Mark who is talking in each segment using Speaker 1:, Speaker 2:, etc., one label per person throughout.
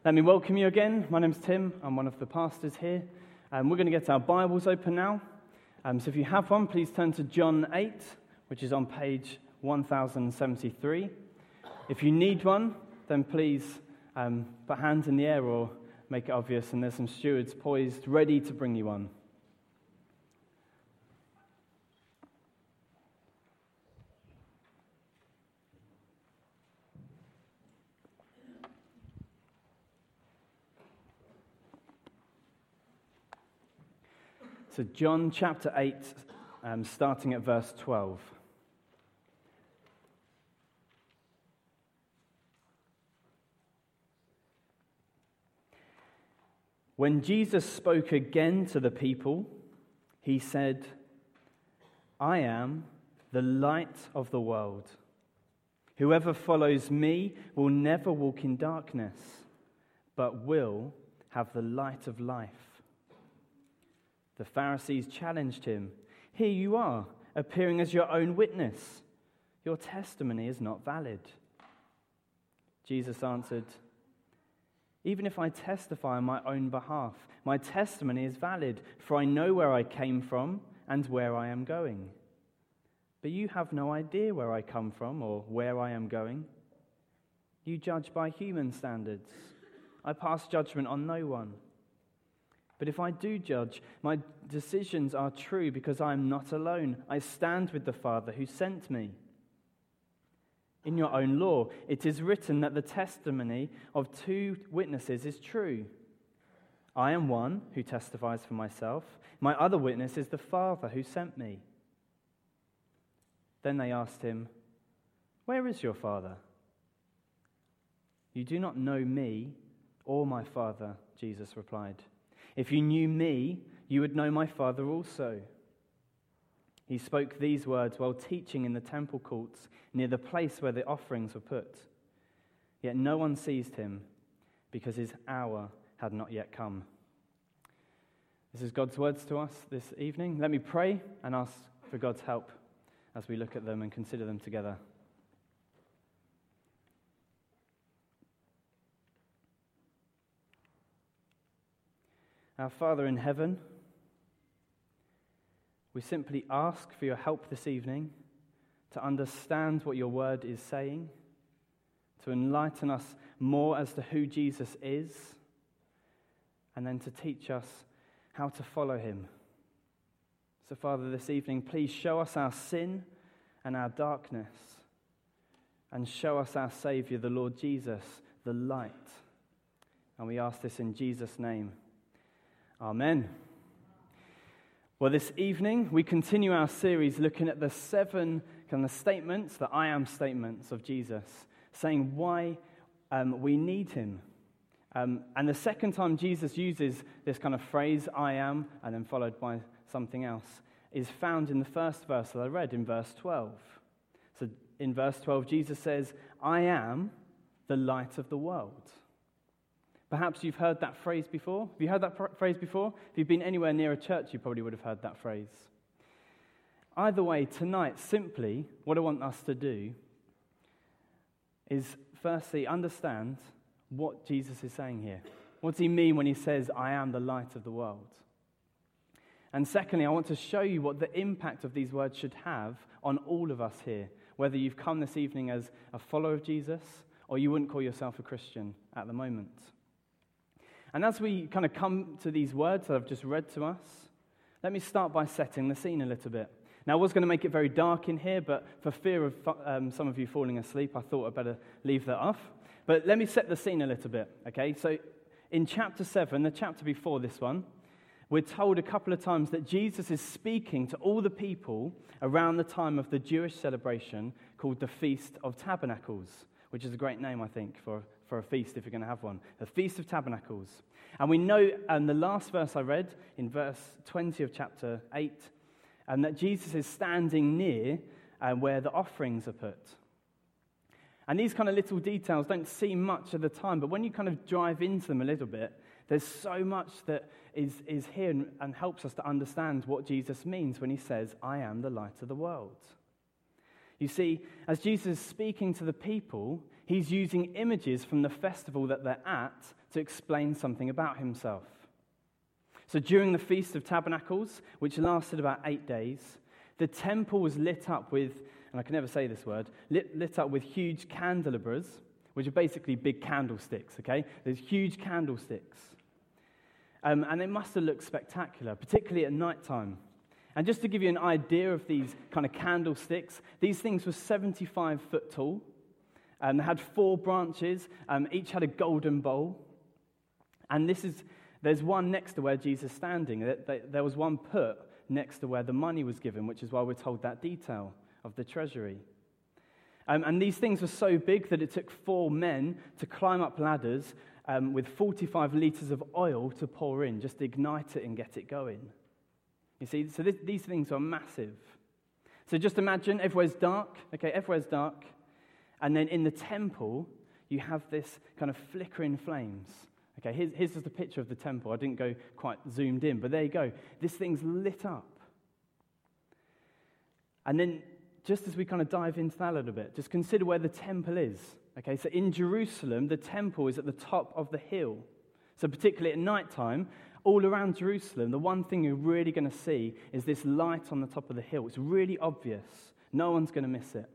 Speaker 1: Let me welcome you again. My name's Tim. I'm one of the pastors here. We're going to get our Bibles open now. So if you have one, please turn to John 8, which is on page 1073. If you need one, then please put hands in the air or make it obvious, and there's some stewards poised, ready to bring you one. So John chapter 8, starting at verse 12. When Jesus spoke again to the people, he said, "I am the light of the world. Whoever follows me will never walk in darkness, but will have the light of life." The Pharisees challenged him. "Here you are, appearing as your own witness. Your testimony is not valid." Jesus answered, "Even if I testify on my own behalf, my testimony is valid, for I know where I came from and where I am going. But you have no idea where I come from or where I am going. You judge by human standards. I pass judgment on no one. But if I do judge, my decisions are true because I am not alone. I stand with the Father who sent me. In your own law, it is written that the testimony of two witnesses is true. I am one who testifies for myself. My other witness is the Father who sent me." Then they asked him, "Where is your Father?" "You do not know me or my Father," Jesus replied. "If you knew me, you would know my Father also." He spoke these words while teaching in the temple courts near the place where the offerings were put. Yet no one seized him because his hour had not yet come. This is God's words to us this evening. Let me pray and ask for God's help as we look at them and consider them together. Our Father in heaven, we simply ask for your help this evening to understand what your word is saying, to enlighten us more as to who Jesus is, and then to teach us how to follow him. So, Father, this evening, please show us our sin and our darkness, and show us our Savior, the Lord Jesus, the light. And we ask this in Jesus' name. Amen. Well, this evening we continue our series looking at the 7 kind of statements, the I am statements of Jesus, saying why we need him. And the second time Jesus uses this kind of phrase, I am, and then followed by something else, is found in the first verse that I read in verse 12. So in verse 12, Jesus says, "I am the light of the world." Perhaps you've heard that phrase before. Have you heard that phrase before? If you've been anywhere near a church, you probably would have heard that phrase. Either way, tonight, simply, what I want us to do is firstly understand what Jesus is saying here. What does he mean when he says, "I am the light of the world"? And secondly, I want to show you what the impact of these words should have on all of us here, whether you've come this evening as a follower of Jesus or you wouldn't call yourself a Christian at the moment. And as we kind of come to these words that I've just read to us, let me start by setting the scene a little bit. Now, I was going to make it very dark in here, but for fear of some of you falling asleep, I thought I'd better leave that off. But let me set the scene a little bit, okay? So in chapter 7, the chapter before this one, we're told a couple of times that Jesus is speaking to all the people around the time of the Jewish celebration called the Feast of Tabernacles, which is a great name, I think, for a feast if you're going to have one. The Feast of Tabernacles. And we know in the last verse I read, in verse 20 of chapter 8, that Jesus is standing near where the offerings are put. And these kind of little details don't seem much at the time, but when you kind of dive into them a little bit, there's so much that is here and helps us to understand what Jesus means when he says, "I am the light of the world." You see, as Jesus is speaking to the people, he's using images from the festival that they're at to explain something about himself. So during the Feast of Tabernacles, which lasted about 8 days, the temple was lit up with, and I can never say this word, lit up with huge candelabras, which are basically big candlesticks, okay? There's huge candlesticks. And they must have looked spectacular, particularly at night time. And just to give you an idea of these kind of candlesticks, these things were 75 foot tall. They had 4 branches, each had a golden bowl. And there's one next to where Jesus is standing. There was one put next to where the money was given, which is why we're told that detail of the treasury. And these things were so big that it took 4 men to climb up ladders with 45 litres of oil to pour in, just to ignite it and get it going. You see, so these things are massive. So just imagine everywhere's dark, okay, everywhere's dark, and then in the temple, you have this kind of flickering flames. Okay, here's just a picture of the temple. I didn't go quite zoomed in, but there you go. This thing's lit up. And then, just as we kind of dive into that a little bit, just consider where the temple is. Okay, so in Jerusalem, the temple is at the top of the hill. So particularly at night time, all around Jerusalem, the one thing you're really going to see is this light on the top of the hill. It's really obvious. No one's going to miss it.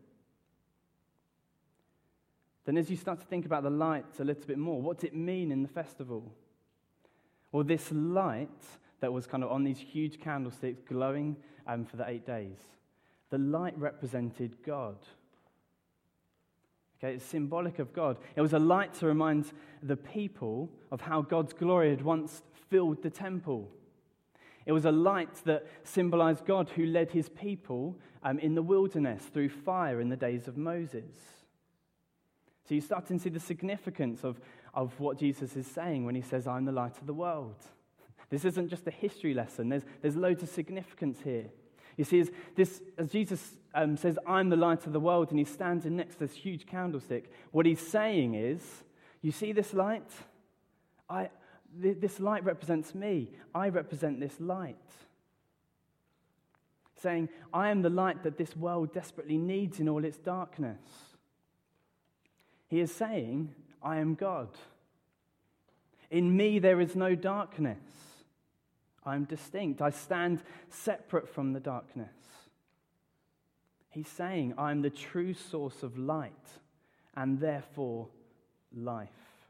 Speaker 1: Then as you start to think about the lights a little bit more, what does it mean in the festival? Well, this light that was kind of on these huge candlesticks glowing for the 8 days, the light represented God. Okay, it's symbolic of God. It was a light to remind the people of how God's glory had once filled the temple. It was a light that symbolized God who led his people in the wilderness through fire in the days of Moses. So you start to see the significance of what Jesus is saying when he says, I'm the light of the world. This isn't just a history lesson. There's loads of significance here. You see, as Jesus says, I'm the light of the world, and he's standing next to this huge candlestick, what he's saying is, you see this light? This light represents me. I represent this light. Saying, I am the light that this world desperately needs in all its darkness. He is saying, I am God. In me there is no darkness. I am distinct. I stand separate from the darkness. He's saying, I am the true source of light and therefore life.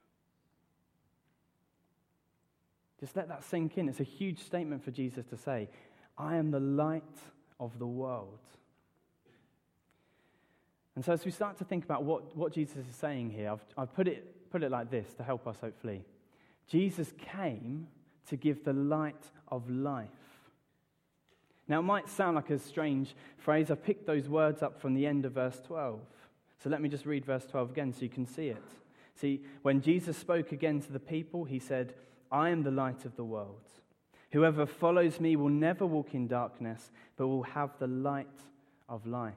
Speaker 1: Just let that sink in. It's a huge statement for Jesus to say, I am the light of the world. And so as we start to think about what Jesus is saying here, I've put it like this to help us hopefully. Jesus came to give the light of life. Now it might sound like a strange phrase. I picked those words up from the end of verse 12. So let me just read verse 12 again so you can see it. See, when Jesus spoke again to the people, he said, I am the light of the world. Whoever follows me will never walk in darkness, but will have the light of life.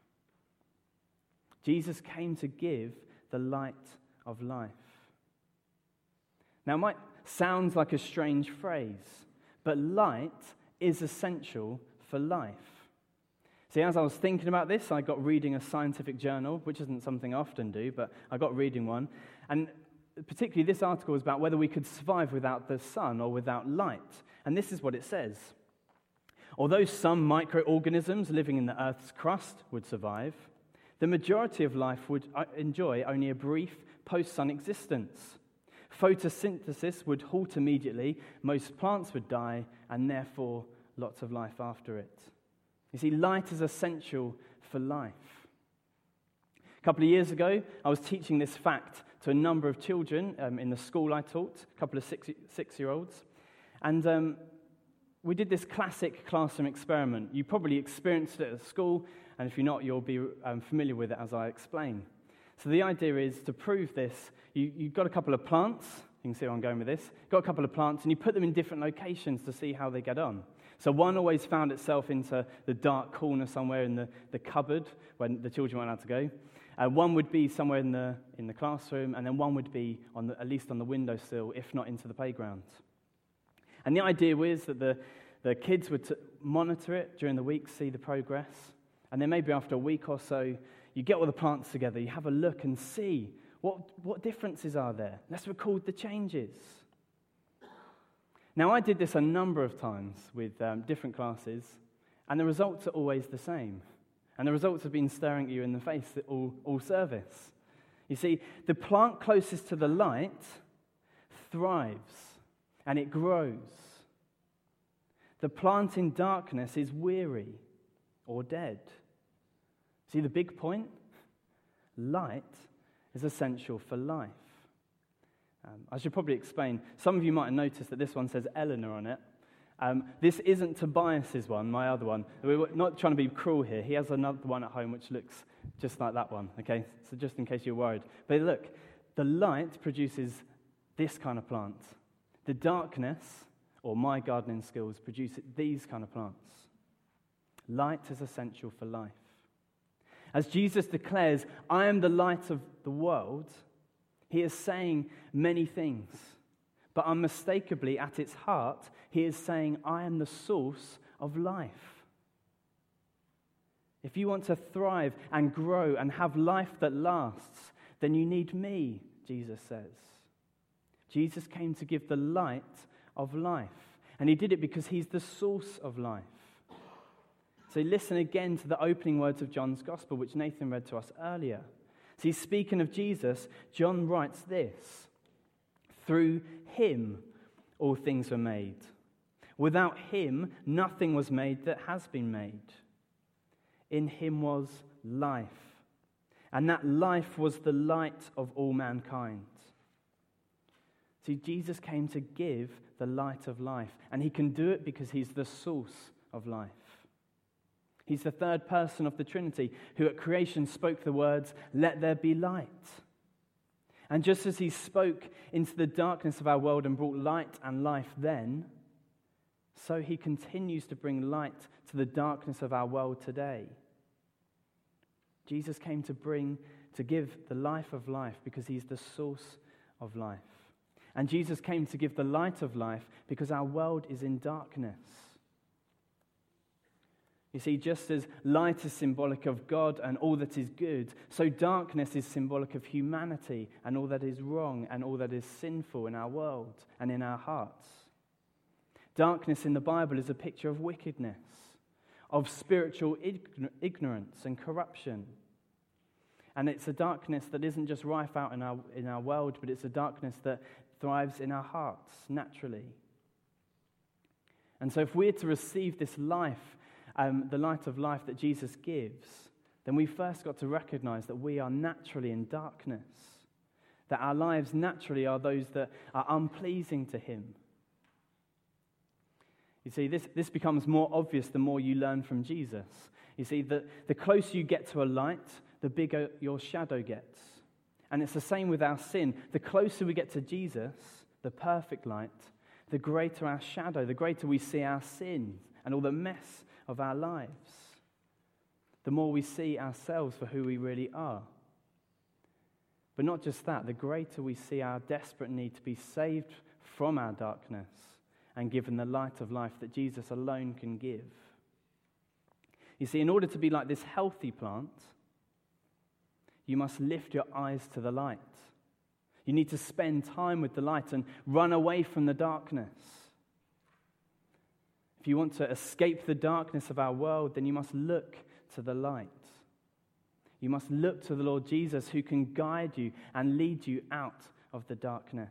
Speaker 1: Jesus came to give the light of life. Now, it might sound like a strange phrase, but light is essential for life. See, as I was thinking about this, I got reading a scientific journal, which isn't something I often do, but I got reading one. And particularly this article was about whether we could survive without the sun or without light. And this is what it says. Although some microorganisms living in the Earth's crust would survive, the majority of life would enjoy only a brief post-sun existence. Photosynthesis would halt immediately, most plants would die, and therefore lots of life after it. You see, light is essential for life. A couple of years ago, I was teaching this fact to a number of children in the school I taught, a couple of six-year-olds. And we did this classic classroom experiment. You probably experienced it at school, and if you're not, you'll be familiar with it as I explain. So the idea is to prove this, you've got a couple of plants. You can see where I'm going with this. Got a couple of plants, and you put them in different locations to see how they get on. So one always found itself into the dark corner somewhere in the cupboard when the children weren't allowed to go. One would be somewhere in the classroom, and then one would be at least on the windowsill, if not into the playground. And the idea was that the kids would monitor it during the week, see the progress, and then maybe after a week or so, you get all the plants together, you have a look and see What differences are there? Let's record the changes. Now, I did this a number of times with different classes, and the results are always the same. And the results have been staring at you in the face all service. You see, the plant closest to the light thrives, and it grows. The plant in darkness is weary or dead. See the big point? Light is essential for life. I should probably explain. Some of you might have noticed that this one says Eleanor on it. This isn't Tobias's one, my other one. We're not trying to be cruel here. He has another one at home which looks just like that one, okay? So just in case you're worried. But look, the light produces this kind of plant. The darkness, or my gardening skills, produce these kind of plants. Light is essential for life. As Jesus declares, I am the light of the world, he is saying many things. But unmistakably, at its heart, he is saying, I am the source of life. If you want to thrive and grow and have life that lasts, then you need me, Jesus says. Jesus came to give the light of life. And he did it because he's the source of life. So listen again to the opening words of John's Gospel, which Nathan read to us earlier. So he's speaking of Jesus. John writes this: through him all things were made. Without him nothing was made that has been made. In him was life, and that life was the light of all mankind. See, Jesus came to give the light of life, and he can do it because he's the source of life. He's the third person of the Trinity who at creation spoke the words, "Let there be light." And just as he spoke into the darkness of our world and brought light and life then, so he continues to bring light to the darkness of our world today. Jesus came to give the life of life because he's the source of life. And Jesus came to give the light of life because our world is in darkness. You see, just as light is symbolic of God and all that is good, so darkness is symbolic of humanity and all that is wrong and all that is sinful in our world and in our hearts. Darkness in the Bible is a picture of wickedness, of spiritual ignorance and corruption. And it's a darkness that isn't just rife out in our world, but it's a darkness that thrives in our hearts naturally. And so if we're to receive this life, the light of life that Jesus gives, then we first got to recognize that we are naturally in darkness, that our lives naturally are those that are unpleasing to him. You see, this becomes more obvious the more you learn from Jesus. You see, the closer you get to a light, the bigger your shadow gets. And it's the same with our sin. The closer we get to Jesus, the perfect light, the greater our shadow, the greater we see our sin and all the mess of our lives. The more we see ourselves for who we really are. But not just that, the greater we see our desperate need to be saved from our darkness and given the light of life that Jesus alone can give. You see, in order to be like this healthy plant, you must lift your eyes to the light. You need to spend time with the light and run away from the darkness. If you want to escape the darkness of our world, then you must look to the light. You must look to the Lord Jesus, who can guide you and lead you out of the darkness.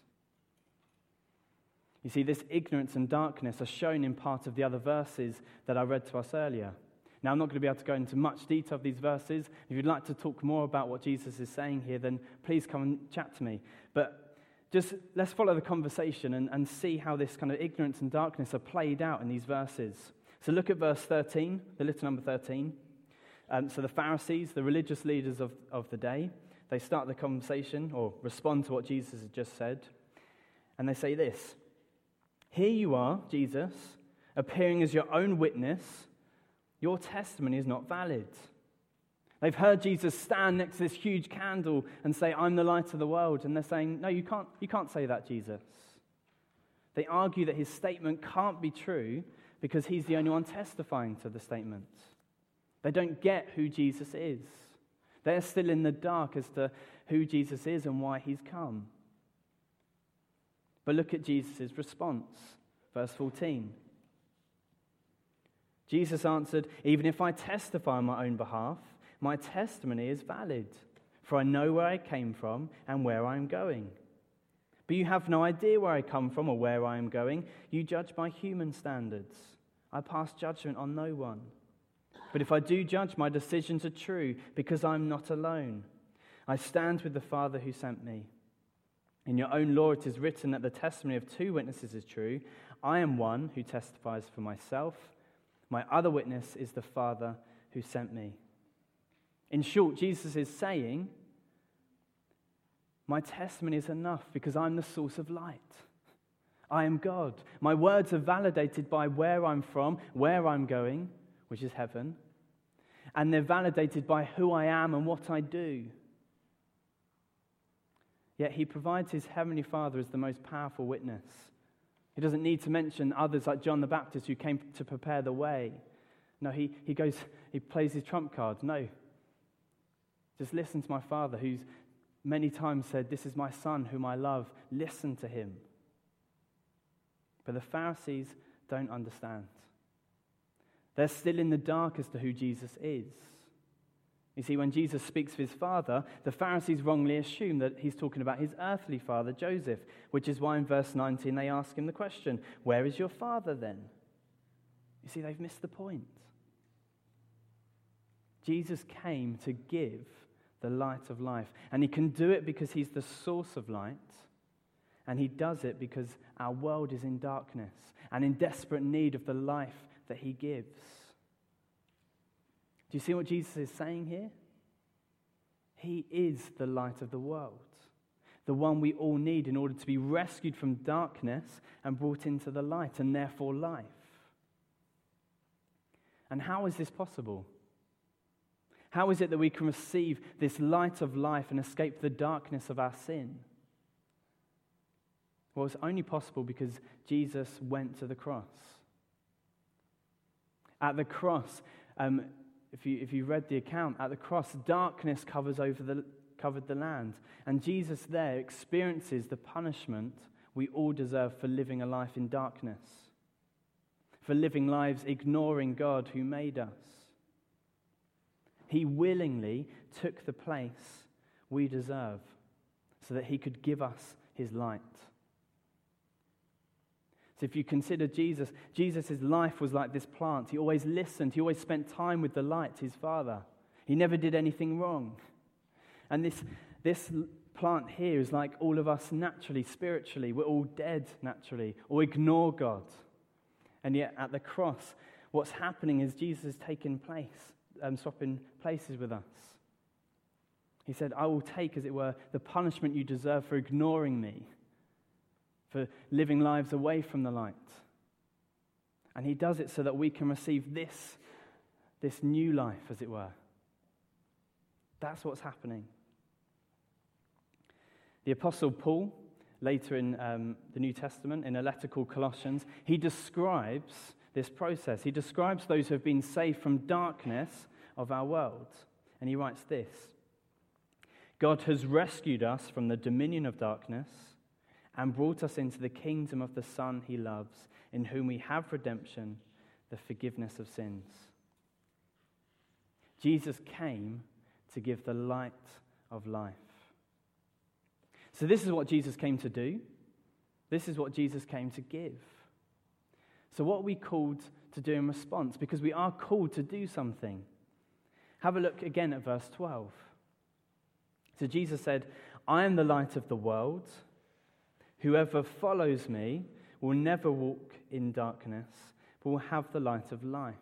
Speaker 1: You see, this ignorance and darkness are shown in part of the other verses that I read to us earlier. Now, I'm not going to be able to go into much detail of these verses. If you'd like to talk more about what Jesus is saying here, then please come and chat to me. But just let's follow the conversation and see how this kind of ignorance and darkness are played out in these verses. So look at verse 13, the little number 13. So the Pharisees, the religious leaders of the day, they start the conversation or respond to what Jesus has just said. And they say this: "Here you are, Jesus, appearing as your own witness. Your testimony is not valid." They've heard Jesus stand next to this huge candle and say, "I'm the light of the world." And they're saying, "No, you can't say that, Jesus." They argue that his statement can't be true because he's the only one testifying to the statement. They don't get who Jesus is. They're still in the dark as to who Jesus is and why he's come. But look at Jesus' response. Verse 14. Jesus answered, "Even if I testify on my own behalf, my testimony is valid, for I know where I came from and where I am going. But you have no idea where I come from or where I am going. You judge by human standards. I pass judgment on no one. But if I do judge, my decisions are true, because I am not alone. I stand with the Father who sent me. In your own law it is written that the testimony of two witnesses is true. I am one who testifies for myself. My other witness is the Father who sent me." In short, Jesus is saying, my testimony is enough because I'm the source of light. I am God. My words are validated by where I'm from, where I'm going, which is heaven, and they're validated by who I am and what I do. Yet he provides his heavenly Father as the most powerful witness. He doesn't need to mention others like John the Baptist who came to prepare the way. No, he plays his trump card. No. Just listen to my Father who's many times said, "This is my Son whom I love. Listen to him." But the Pharisees don't understand. They're still in the dark as to who Jesus is. You see, when Jesus speaks of his Father, the Pharisees wrongly assume that he's talking about his earthly father, Joseph, which is why in verse 19 they ask him the question, "Where is your father then?" You see, they've missed the point. Jesus came to give the light of life, and he can do it because he's the source of light, and he does it because our world is in darkness and in desperate need of the life that he gives. Do you see what Jesus is saying here? He is the light of the world, the one we all need in order to be rescued from darkness and brought into the light, and therefore life. And how is this possible? How is it that we can receive this light of life and escape the darkness of our sin? Well, it's only possible because Jesus went to the cross. At the cross, if you read the account, at the cross, darkness covered the land. And Jesus there experiences the punishment we all deserve for living a life in darkness, for living lives ignoring God who made us. He willingly took the place we deserve so that he could give us his light. So if you consider Jesus' life was like this plant. He always listened. He always spent time with the light, his Father. He never did anything wrong. And this plant here is like all of us naturally, spiritually. We're all dead naturally, or ignore God. And yet at the cross, what's happening is Jesus is taking place, swapping places with us. He said, "I will take, as it were, the punishment you deserve for ignoring me, for living lives away from the light." And he does it so that we can receive this new life, as it were. That's what's happening. The Apostle Paul, later in the New Testament, in a letter called Colossians, he describes this process. He describes those who have been saved from darkness of our world. And he writes this: "God has rescued us from the dominion of darkness and brought us into the kingdom of the Son he loves, in whom we have redemption, the forgiveness of sins." Jesus came to give the light of life. So this is what Jesus came to do. This is what Jesus came to give. So what are we called to do in response? Because we are called to do something. Have a look again at verse 12. So Jesus said, "I am the light of the world. Whoever follows me will never walk in darkness, but will have the light of life."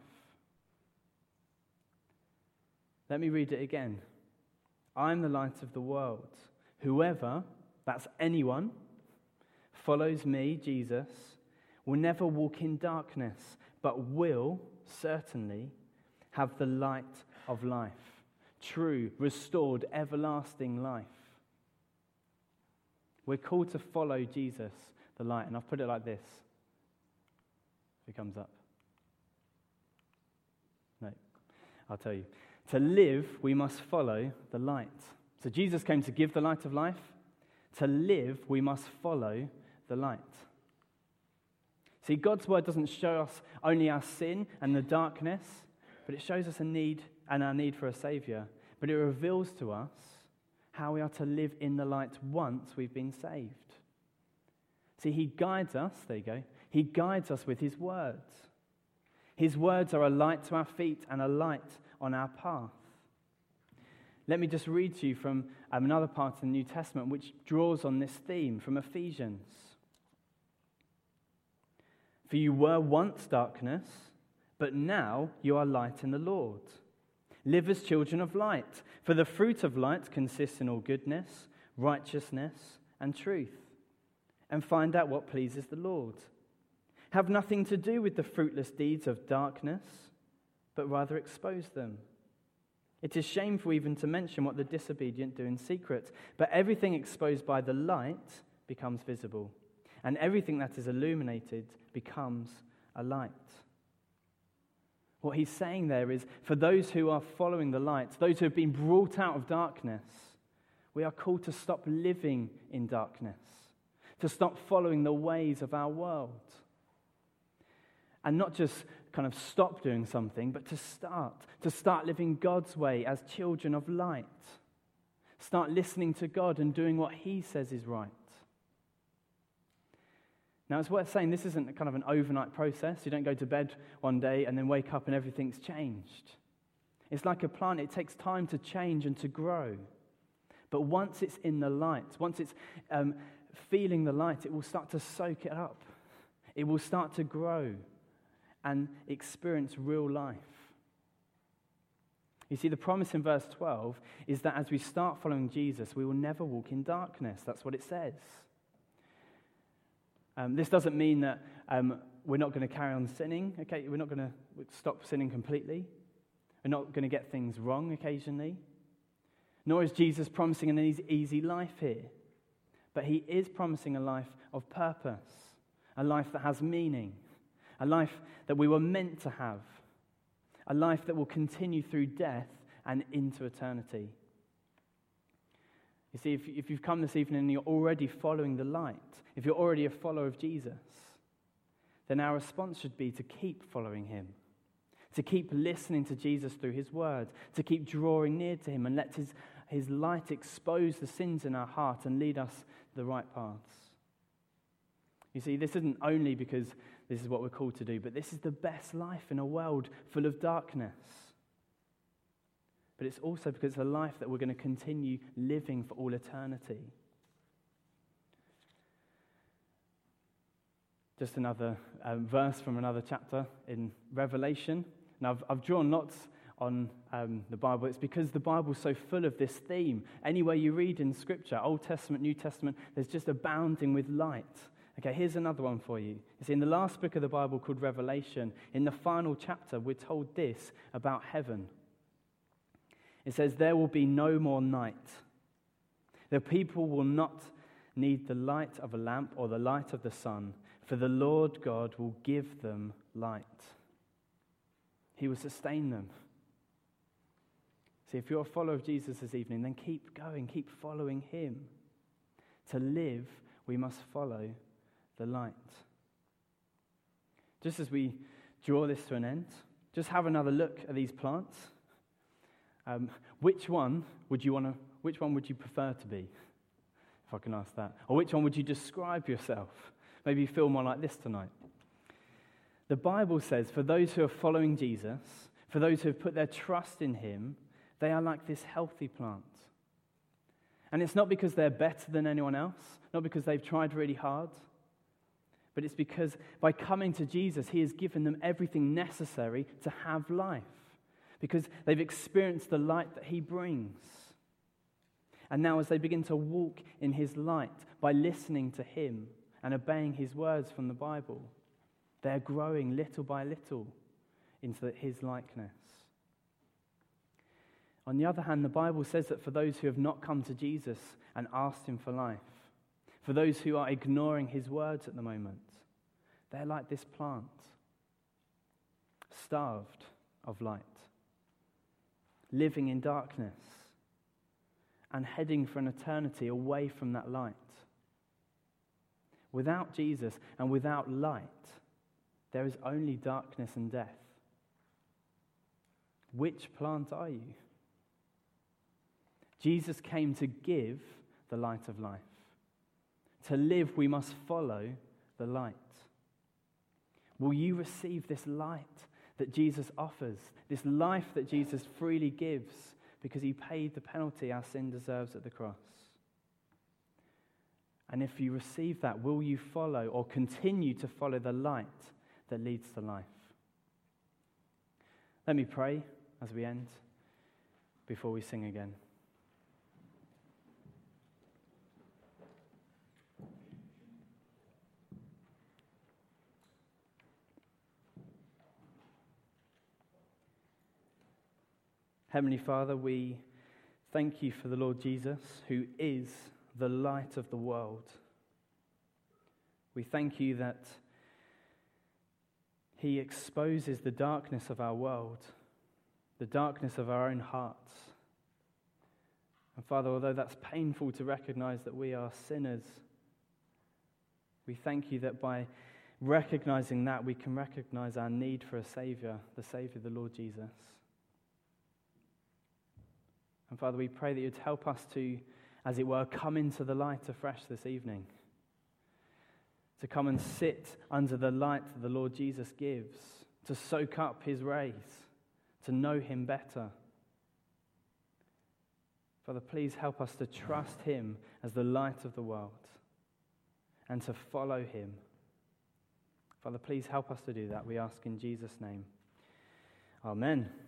Speaker 1: Let me read it again. "I am the light of the world. Whoever," that's anyone, "follows me," Jesus, "will never walk in darkness, but will certainly have the light of life." True, restored, everlasting life. We're called to follow Jesus, the light. And I've put it like this. If it comes up. No, I'll tell you. To live, we must follow the light. So Jesus came to give the light of life. To live, we must follow the light. See, God's word doesn't show us only our sin and the darkness, but it shows us a need and our need for a Savior. But it reveals to us how we are to live in the light once we've been saved. See, he guides us, there you go, he guides us with his words. His words are a light to our feet and a light on our path. Let me just read to you from another part of the New Testament which draws on this theme from Ephesians. For you were once darkness, but now you are light in the Lord. Live as children of light, for the fruit of light consists in all goodness, righteousness, and truth. And find out what pleases the Lord. Have nothing to do with the fruitless deeds of darkness, but rather expose them. It is shameful even to mention what the disobedient do in secret, but everything exposed by the light becomes visible, and everything that is illuminated becomes a light. What he's saying there is, for those who are following the light, those who have been brought out of darkness, we are called to stop living in darkness, to stop following the ways of our world. And not just kind of stop doing something, but to start living God's way as children of light. Start listening to God and doing what he says is right. Now, it's worth saying this isn't kind of an overnight process. You don't go to bed one day and then wake up and everything's changed. It's like a plant. It takes time to change and to grow. But once it's in the light, once it's feeling the light, it will start to soak it up. It will start to grow and experience real life. You see, the promise in verse 12 is that as we start following Jesus, we will never walk in darkness. That's what it says. This doesn't mean that we're not going to carry on sinning. Okay, we're not going to stop sinning completely. We're not going to get things wrong occasionally. Nor is Jesus promising an easy life here. But he is promising a life of purpose, a life that has meaning, a life that we were meant to have, a life that will continue through death and into eternity. You see, if you've come this evening and you're already following the light, if you're already a follower of Jesus, then our response should be to keep following him, to keep listening to Jesus through his word, to keep drawing near to him and let his light expose the sins in our heart and lead us the right paths. You see, this isn't only because this is what we're called to do, but this is the best life in a world full of darkness. But it's also because it's a life that we're going to continue living for all eternity. Just another verse from another chapter in Revelation. Now, I've drawn lots on the Bible. It's because the Bible's so full of this theme. Anywhere you read in Scripture, Old Testament, New Testament, there's just abounding with light. Okay, here's another one for you. It's in the last book of the Bible called Revelation. In the final chapter, we're told this about heaven. It says, there will be no more night. The people will not need the light of a lamp or the light of the sun, for the Lord God will give them light. He will sustain them. See, if you're a follower of Jesus this evening, then keep going, keep following him. To live, we must follow the light. Just as we draw this to an end, just have another look at these plants. Which one would you prefer to be? If I can ask that. Or which one would you describe yourself? Maybe you feel more like this tonight. The Bible says for those who are following Jesus, for those who have put their trust in him, they are like this healthy plant. And it's not because they're better than anyone else, not because they've tried really hard, but it's because by coming to Jesus, he has given them everything necessary to have life, because they've experienced the light that he brings. And now as they begin to walk in his light by listening to him and obeying his words from the Bible, they're growing little by little into his likeness. On the other hand, the Bible says that for those who have not come to Jesus and asked him for life, for those who are ignoring his words at the moment, they're like this plant, starved of light, living in darkness, and heading for an eternity away from that light. Without Jesus and without light, there is only darkness and death. Which plant are you? Jesus came to give the light of life. To live, we must follow the light. Will you receive this light that Jesus offers, this life that Jesus freely gives because he paid the penalty our sin deserves at the cross? And if you receive that, will you follow or continue to follow the light that leads to life? Let me pray as we end before we sing again. Heavenly Father, we thank you for the Lord Jesus, who is the light of the world. We thank you that he exposes the darkness of our world, the darkness of our own hearts. And Father, although that's painful to recognize that we are sinners, we thank you that by recognizing that, we can recognize our need for a Savior, the Lord Jesus. And Father, we pray that you'd help us to, as it were, come into the light afresh this evening. To come and sit under the light that the Lord Jesus gives. To soak up his rays. To know him better. Father, please help us to trust him as the light of the world. And to follow him. Father, please help us to do that. We ask in Jesus' name. Amen.